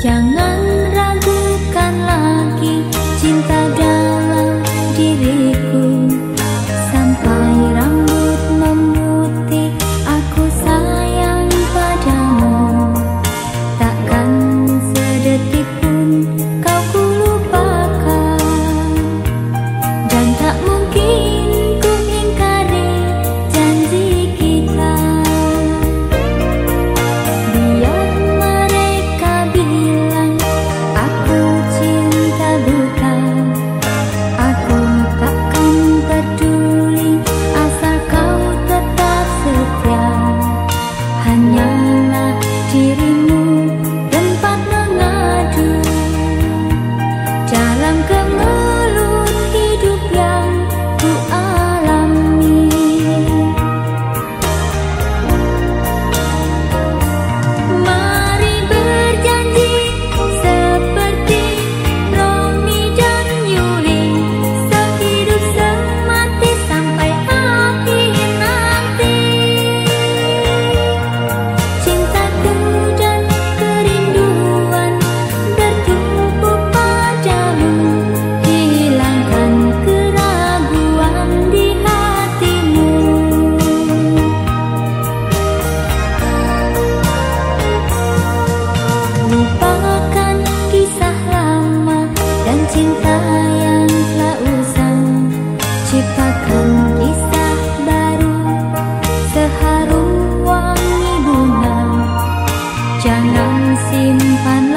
Jangan ragukan lagi cinta dalam diriku. Sampai rambut memutih, aku sayang padamu. Takkan sedetik pun kau kulupakan, dan tak mungkin ku ingkari janji kita. Biar mereka bilang aku cinta buta, aku takkan peduli asal kau tetap setia. Hanyalah dirimu tempat mengadu dalam kemelut hidup yang ku alami. Mari berjanji seperti Romi dan Yuli, sehidup semati sampai akhir nanti. Cintaku dan kerinduan bertumpuk padamu, hilangkan keraguan di hatimu. Lupakan kisah lama dan cinta yang telah usang, ciptakan kisah baru seharum wangi bunga. Jangan simpan